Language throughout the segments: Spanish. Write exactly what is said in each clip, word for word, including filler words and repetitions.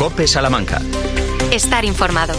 COPE Salamanca. Estar informado.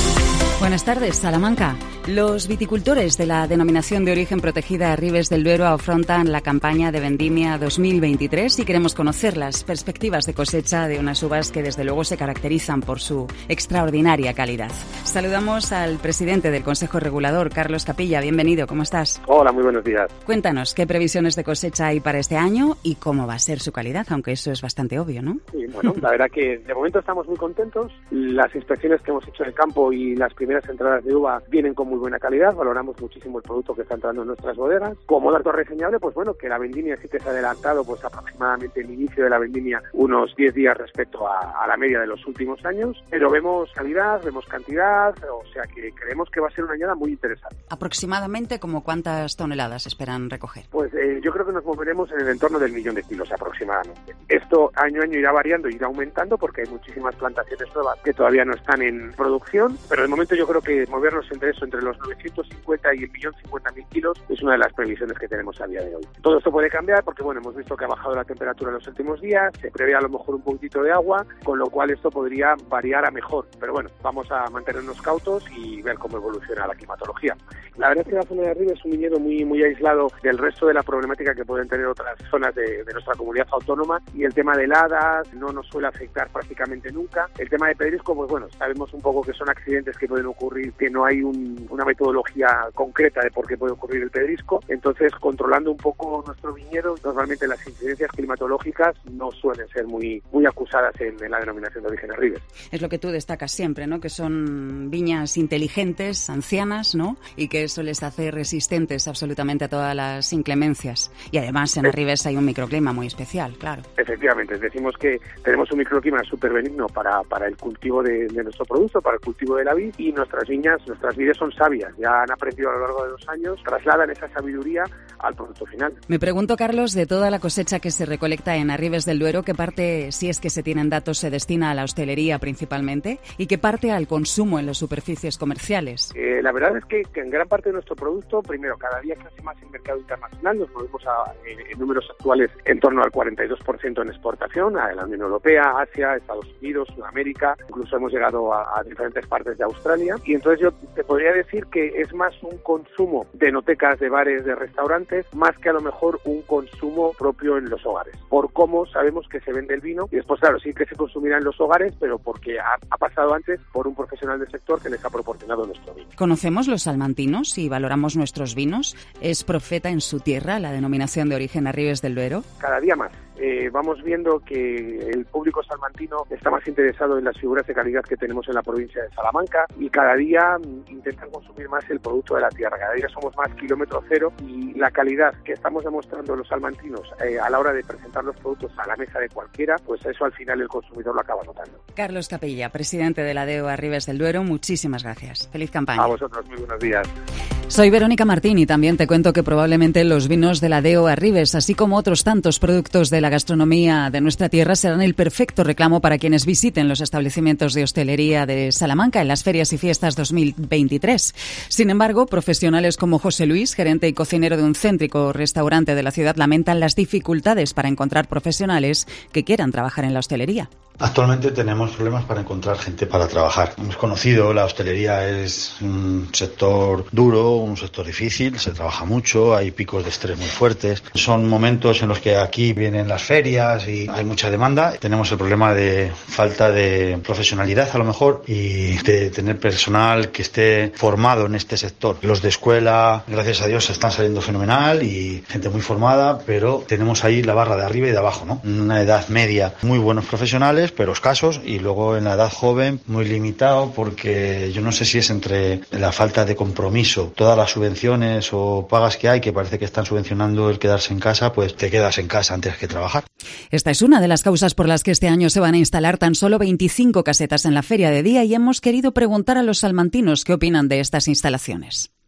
Buenas tardes, Salamanca. Los viticultores de la denominación de origen protegida Ribes del Duero afrontan la campaña de vendimia dos mil veintitrés y queremos conocer las perspectivas de cosecha de unas uvas que desde luego se caracterizan por su extraordinaria calidad. Saludamos al presidente del Consejo Regulador, Carlos Capilla. Bienvenido, ¿cómo estás? Hola, muy buenos días. Cuéntanos, ¿qué previsiones de cosecha hay para este año y cómo va a ser su calidad? Aunque eso es bastante obvio, ¿no? Sí, bueno, la verdad que de momento estamos muy contentos. Las inspecciones que hemos hecho en el campo y las primeras entradas de uva vienen con muy buena calidad, valoramos muchísimo el producto que está entrando en nuestras bodegas. Como dato reseñable, pues bueno, que la vendimia sí que se ha adelantado pues aproximadamente el inicio de la vendimia unos diez días respecto a, a la media de los últimos años, pero vemos calidad, vemos cantidad, o sea que creemos que va a ser una añada muy interesante. ¿Aproximadamente como cuántas toneladas esperan recoger? Pues eh, yo creo que nos moveremos en el entorno del millón de kilos aproximadamente. Esto año a año irá variando, irá aumentando porque hay muchísimas plantaciones nuevas que todavía no están en producción, pero de momento yo creo que movernos entre eso, entre los novecientos cincuenta y el millón cincuenta mil kilos es una de las previsiones que tenemos a día de hoy. Todo esto puede cambiar porque bueno, hemos visto que ha bajado la temperatura en los últimos días, se prevé a lo mejor un poquitito de agua, con lo cual esto podría variar a mejor, pero bueno, vamos a mantenernos cautos y ver cómo evoluciona la climatología. La verdad es que la zona de Ribes es un viñedo muy muy aislado del resto de la problemática que pueden tener otras zonas de, de nuestra comunidad autónoma, y el tema de heladas no nos suele afectar prácticamente nunca. El tema de pedrisco, pues bueno, sabemos un poco que son accidentes que pueden ocurrir, que no hay un, una metodología concreta de por qué puede ocurrir el pedrisco, entonces controlando un poco nuestro viñedo, normalmente las incidencias climatológicas no suelen ser muy muy acusadas en, en la denominación de origen de Ribes. Es lo que tú destacas siempre, ¿no? Que son viñas inteligentes, ancianas, ¿no? Y que eso les hace resistentes absolutamente a todas las inclemencias. Y además en Ribes hay un microclima muy especial, claro. Efectivamente, decimos que tenemos un microclima súper benigno para, para el cultivo de, de nuestro producto, para el cultivo de la vid, y nuestras viñas, nuestras vides son sabias, ya han aprendido a lo largo de los años, trasladan esa sabiduría al producto final. Me pregunto, Carlos, de toda la cosecha que se recolecta en Ribes del Duero, ¿qué parte, si es que se tienen datos, se destina a la hostelería principalmente y qué parte al consumo en las superficies comerciales? Eh, la verdad es que, que en gran parte de nuestro producto, primero, cada día crece más el mercado internacional, nos movemos a, en, en números actuales en torno al cuarenta y dos por ciento en exportación a la Unión Europea, Asia, Estados Unidos, Sudamérica, incluso hemos llegado a, a diferentes partes de Australia, y entonces yo te podría decir que es más un consumo de enotecas, de bares, de restaurantes, más que a lo mejor un consumo propio en los hogares. Por cómo sabemos que se vende el vino, y después, claro, sí que se consumirá en los hogares, pero porque ha, ha pasado antes por un profesional del sector que les ha proporcionado nuestro vino. ¿Conocemos los salmantinos y valoramos nuestros vinos? ¿Es profeta en su tierra la denominación de origen Ribes del Duero? Cada día más. Eh, vamos viendo que el público salmantino está más interesado en las figuras de calidad que tenemos en la provincia de Salamanca, y cada día intentan consumir más el producto de la tierra. Cada día somos más kilómetro cero, y la calidad que estamos demostrando los salmantinos eh, a la hora de presentar los productos a la mesa de cualquiera, pues eso al final el consumidor lo acaba notando. Carlos Capilla, presidente de la D E O Ribes del Duero, muchísimas gracias. Feliz campaña. A vosotros, muy buenos días. Soy Verónica Martín y también te cuento que probablemente los vinos de la D E O Ribes, así como otros tantos productos de la gastronomía de nuestra tierra, serán el perfecto reclamo para quienes visiten los establecimientos de hostelería de Salamanca en las ferias y fiestas dos mil veintitrés. Sin embargo, profesionales como José Luis, gerente y cocinero de un céntrico restaurante de la ciudad, lamentan las dificultades para encontrar profesionales que quieran trabajar en la hostelería. Actualmente tenemos problemas para encontrar gente para trabajar. Hemos conocido, la hostelería es un sector duro, un sector difícil, se trabaja mucho, hay picos de estrés muy fuertes. Son momentos en los que aquí vienen las ferias y hay mucha demanda. Tenemos el problema de falta de profesionalidad a lo mejor y de tener personal que esté formado en este sector. Los de escuela, gracias a Dios, están saliendo fenomenal y gente muy formada, pero tenemos ahí la barra de arriba y de abajo, ¿no? Una edad media, muy buenos profesionales, pero escasos, y luego en la edad joven muy limitado, porque yo no sé si es entre la falta de compromiso, todas las subvenciones o pagas que hay, que parece que están subvencionando el quedarse en casa, pues te quedas en casa antes que trabajar. Esta es una de las causas por las que este año se van a instalar tan solo veinticinco casetas en la feria de día, y hemos querido preguntar a los salmantinos qué opinan de estas instalaciones.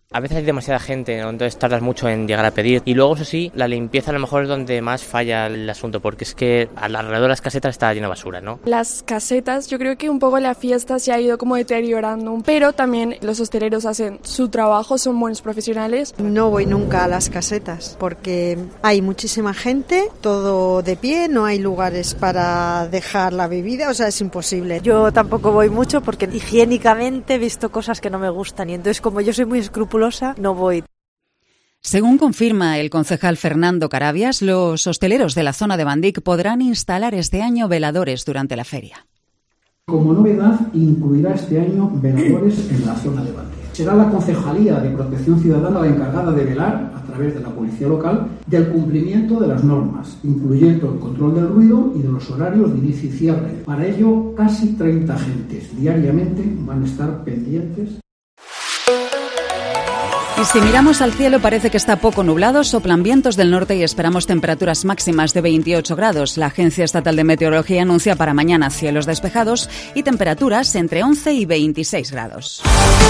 A veces hay demasiada gente, ¿no? Entonces tardas mucho en llegar a pedir. Y luego, eso sí, la limpieza a lo mejor es donde más falla el asunto, porque es que alrededor de las casetas está lleno de basura, ¿no? Las casetas, yo creo que un poco la fiesta se ha ido como deteriorando, pero también los hosteleros hacen su trabajo, son buenos profesionales. No voy nunca a las casetas porque hay muchísima gente, todo de pie, no hay lugares para dejar la bebida, o sea, es imposible. Yo tampoco voy mucho porque higiénicamente he visto cosas que no me gustan y entonces como yo soy muy escrupulosa, no voy. Según confirma el concejal Fernando Carabias, los hosteleros de la zona de Bandic podrán instalar este año veladores durante la feria. Como novedad, incluirá este año veladores en la zona de Bandic. Será la Concejalía de Protección Ciudadana la encargada de velar, a través de la Policía Local, del cumplimiento de las normas, incluyendo el control del ruido y de los horarios de inicio y cierre. Para ello, casi treinta agentes diariamente van a estar pendientes. Y si miramos al cielo parece que está poco nublado, soplan vientos del norte y esperamos temperaturas máximas de veintiocho grados. La Agencia Estatal de Meteorología anuncia para mañana cielos despejados y temperaturas entre once y veintiséis grados.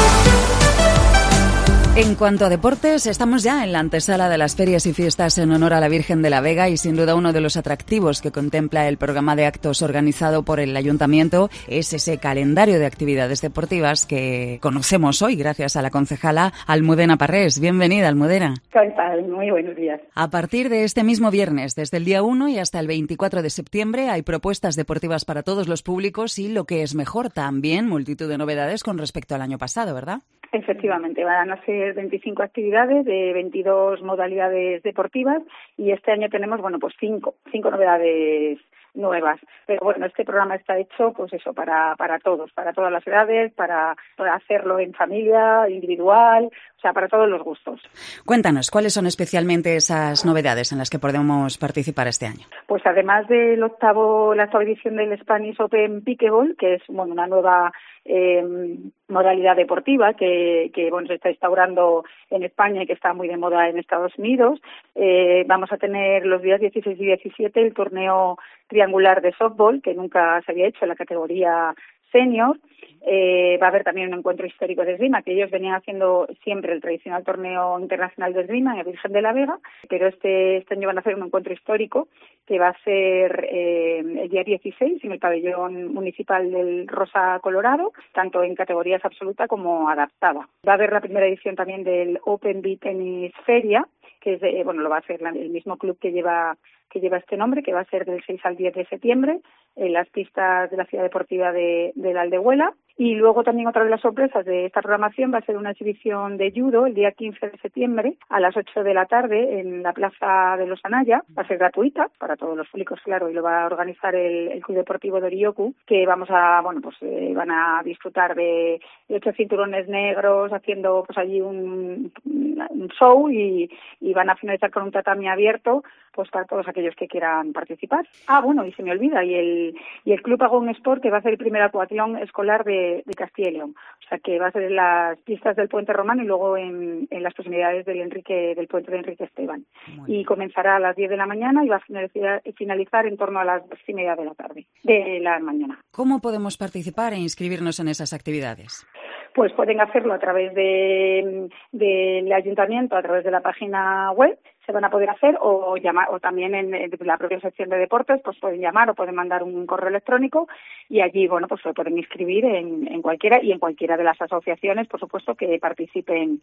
En cuanto a deportes, estamos ya en la antesala de las ferias y fiestas en honor a la Virgen de la Vega y sin duda uno de los atractivos que contempla el programa de actos organizado por el Ayuntamiento es ese calendario de actividades deportivas que conocemos hoy gracias a la concejala Almudena Parrés. Bienvenida, Almudena. ¿Qué tal? Muy buenos días. A partir de este mismo viernes, desde el día uno y hasta el veinticuatro de septiembre, hay propuestas deportivas para todos los públicos y, lo que es mejor, también multitud de novedades con respecto al año pasado, ¿verdad? Efectivamente, van a ser veinticinco actividades de veintidós modalidades deportivas y este año tenemos, bueno, pues cinco, cinco novedades nuevas. Pero bueno, este programa está hecho, pues eso, para para todos, para todas las edades, para, para hacerlo en familia, individual, o sea, para todos los gustos. Cuéntanos, ¿cuáles son especialmente esas novedades en las que podemos participar este año? Pues además del octavo, la octava edición del Spanish Open Pickleball, que es, bueno, una nueva eh, modalidad deportiva que, que bueno, se está instaurando en España y que está muy de moda en Estados Unidos. Eh, vamos a tener los días dieciséis y diecisiete el torneo triangular de softball, que nunca se había hecho en la categoría senior. Eh, va a haber también un encuentro histórico de esgrima, que ellos venían haciendo siempre el tradicional torneo internacional de esgrima en el Virgen de la Vega, pero este, este año van a hacer un encuentro histórico que va a ser eh, el día dieciséis en el pabellón municipal del Rosa Colorado, tanto en categorías absoluta como adaptada. Va a haber la primera edición también del Open Beach Tennis Feria, que es de, bueno, lo va a hacer el mismo club que lleva que lleva este nombre, que va a ser del seis al diez de septiembre en las pistas de la ciudad deportiva de, de la Aldehuela. Y luego también otra de las sorpresas de esta programación va a ser una exhibición de judo el día quince de septiembre a las ocho de la tarde en la Plaza de los Anaya. Va a ser gratuita para todos los públicos, claro, y lo va a organizar el, el Club Deportivo de Orioku, que vamos a, bueno, pues eh, van a disfrutar de, de ocho cinturones negros haciendo pues allí un, un show y, y van a finalizar con un tatami abierto pues para todos aquellos que quieran participar. Ah, bueno, y se me olvida, y el y el Club Agón Sport, que va a ser el primer acuatlón escolar de, de Castilla y León. O sea, que va a ser en las pistas del Puente Romano y luego en, en las proximidades del Enrique del puente de Enrique Esteban. Y comenzará a las diez de la mañana y va a finalizar, finalizar en torno a las dos y media de la tarde, de la mañana. ¿Cómo podemos participar e inscribirnos en esas actividades? Pues pueden hacerlo a través de del ayuntamiento, a través de la página web, se van a poder hacer, o llamar, o también en, en la propia sección de deportes, pues pueden llamar o pueden mandar un correo electrónico y allí, bueno, pues se pueden inscribir en, en cualquiera y en cualquiera de las asociaciones, por supuesto, que participen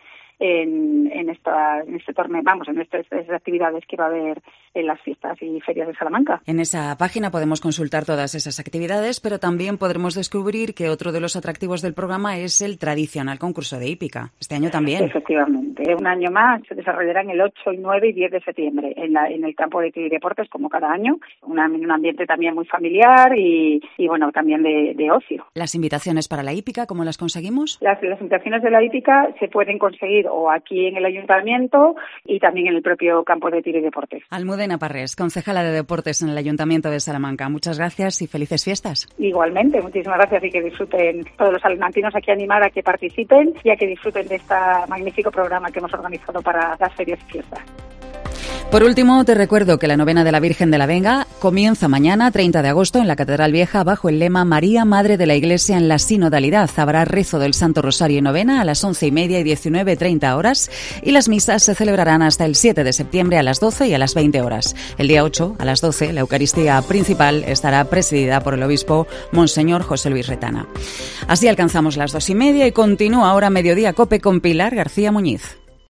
en, en, esta, en este torneo, vamos, en estas, estas actividades que va a haber en las fiestas y ferias de Salamanca. En esa página podemos consultar todas esas actividades, pero también podremos descubrir que otro de los atractivos del programa es el tradicional concurso de hípica. Este año también. Efectivamente. Un año más se desarrollará en el ocho y nueve y diez de septiembre en, la, en el campo de Tiro y Deportes, como cada año. Una, un ambiente también muy familiar y, y bueno, también de, de ocio. ¿Las invitaciones para la hípica, cómo las conseguimos? Las, las invitaciones de la hípica se pueden conseguir o aquí en el ayuntamiento y también en el propio campo de Tiro y Deportes. Almudena Parrés, concejala de Deportes en el Ayuntamiento de Salamanca. Muchas gracias y felices fiestas. Igualmente, muchísimas gracias y que disfruten todos los salmantinos, aquí animar a que participen y a que disfruten de este magnífico programa que hemos organizado para las ferias y fiestas. Por último, te recuerdo que la novena de la Virgen de la Venga comienza mañana, treinta de agosto, en la Catedral Vieja, bajo el lema María, Madre de la Iglesia en la Sinodalidad. Habrá rezo del Santo Rosario y novena a las once y media y diecinueve treinta horas, y las misas se celebrarán hasta el siete de septiembre a las doce y a las veinte horas. El día ocho, a las doce, la Eucaristía principal estará presidida por el obispo Monseñor José Luis Retana. Así alcanzamos las dos y media y continúa ahora Mediodía Cope con Pilar García Muñiz.